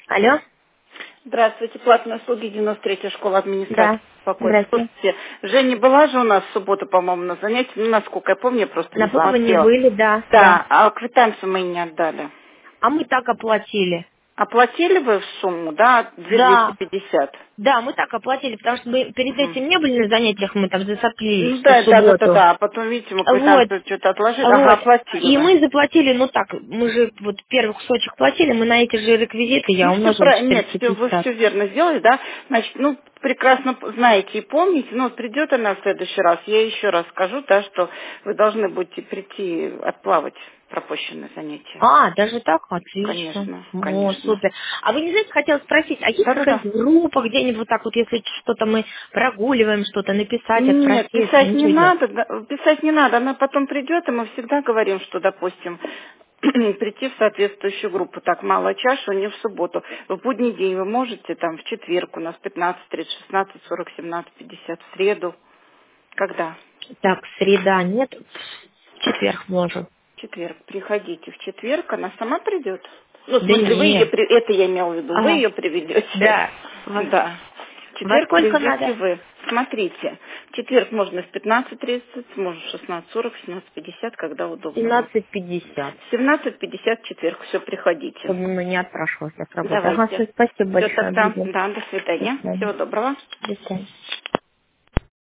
Алло? Здравствуйте, платные услуги, 93-я школа администрации. Да. Спокойно. Здрасте. Слушайте, Женя была же у нас в субботу, по-моему, на занятии, ну, насколько я помню, я просто На не плавании смотрела. были, да, да. Да, а квитанцию мы не отдали. А мы так оплатили. Оплатили вы в сумму, да, Да. 2250? Да, мы так оплатили, потому что мы перед Мгм. этим не были на занятиях, мы там засоплились Ну в да, да, да, да, субботу. да. А потом, видите, мы Вот, квитанцию что-то отложили. Ага, вот. оплатили И вы. мы заплатили, ну так, мы же вот первый кусочек платили, мы на эти же реквизиты, я Ну, все умножила правильно. Нет, вы 450. все верно сделали, да? Значит, ну, прекрасно знаете и помните, ну, вот придет она в следующий раз, я еще раз скажу, да, что вы должны будете прийти отплавать пропущенное занятие. А, даже так? Отлично. Конечно, О, конечно. супер. А вы не знаете, хотела спросить, а есть Да-да-да. какая-нибудь группа где-нибудь вот так вот, если что-то мы прогуливаем, что-то написать, Нет, отпроситься, писать не ничего нет? надо, писать не надо. Она потом придет, и мы всегда говорим, что, допустим, прийти в соответствующую группу. Так, малая чаша, не в субботу. В будний день вы можете, там, в четверг у нас 15:30, 16:40, 17:50, в среду. Когда? Так, среда нет, в четверг можем. В четверг. Приходите в четверг, она сама придет. Ну, в Да смысле, вы ее, нет. это я имела в виду, вы Ага. ее приведете. Да. Да. В Во четверг сколько приведете надо? вы. Смотрите, в четверг можно в 15:30, можно в 16:40, в 17:50, когда удобно вам. 17:50. В 17:50 в четверг, все, приходите. Чтобы мы не отпрашивался с работы. Ага, Давайте. все, спасибо Все большое, тогда. буду. Да, до До свидания. свидания. Всего доброго. До свидания.